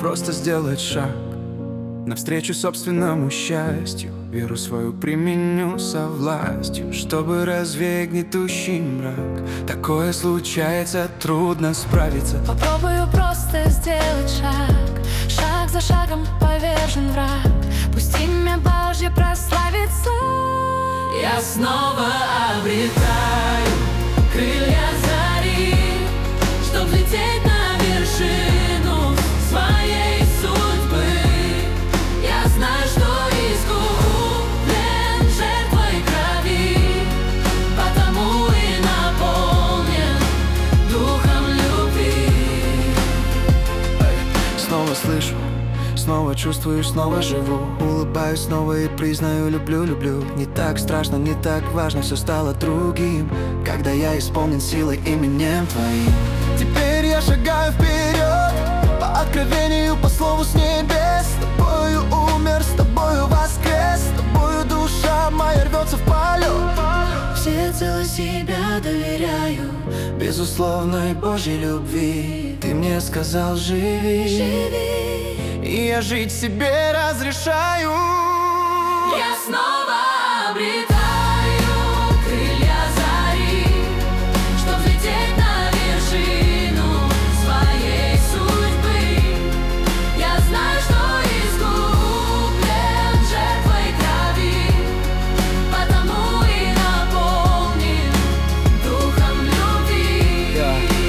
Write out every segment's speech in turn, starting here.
просто сделать шаг навстречу собственному счастью. Веру свою применю со властью, чтобы развеять гнетущий мрак. Такое случается, трудно справиться. Попробую просто сделать шаг. Шаг за шагом повержен враг. Пусть имя Божье прославится. Я снова обретаю крылья зари, чтоб лететь на вершину своей судьбы. Я знаю, что искуплен жертвой крови, потому и наполнен духом любви. Снова слышу, снова чувствую, снова живу. Улыбаюсь снова и признаю, люблю. Не так страшно, не так важно, все стало другим, когда я исполнен силой именем Твоим. Теперь я шагаю вперед, по откровению, по слову с небес. С Тобою умер, с Тобою воскрес, с Тобою душа моя рвется в полет. Всецело себя доверяю безусловной Божьей любви. Ты мне сказал, живи. И я жить себе разрешаю. Я снова обретаю крылья зари, чтоб лететь на вершину своей судьбы. Я знаю, что искуплен жертвой крови, потому и наполнен духом любви.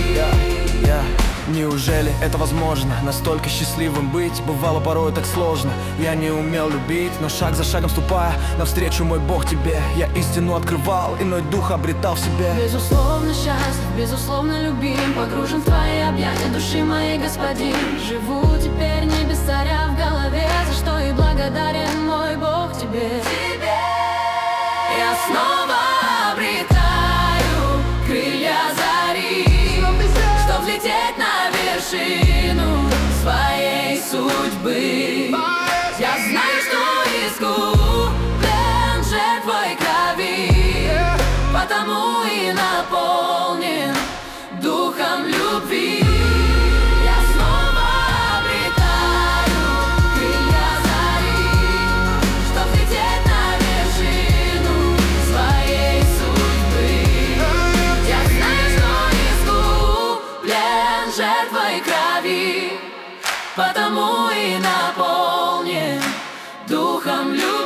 Неужели это возможно? Настолько счастливым быть бывало порой так сложно. Я не умел любить, но шаг за шагом ступая навстречу, мой Бог, Тебе я истину открывал, иной дух обретал в себе. Безусловно счастлив, безусловно любим, погружен в Твои объятия души моей, Господин. Живу теперь не без царя в голове, за что и благодарен мой Бог Тебе. Я снова обретаю крылья зари, чтоб лететь на вершину своей судьбы. Я знаю, что искуплен жертвой крови, потому и наполнен духом любви. Я снова обретаю крылья зари, чтоб лететь на вершину своей судьбы. Я знаю, что искуплен жертвой крови, потому и наполнен духом любви.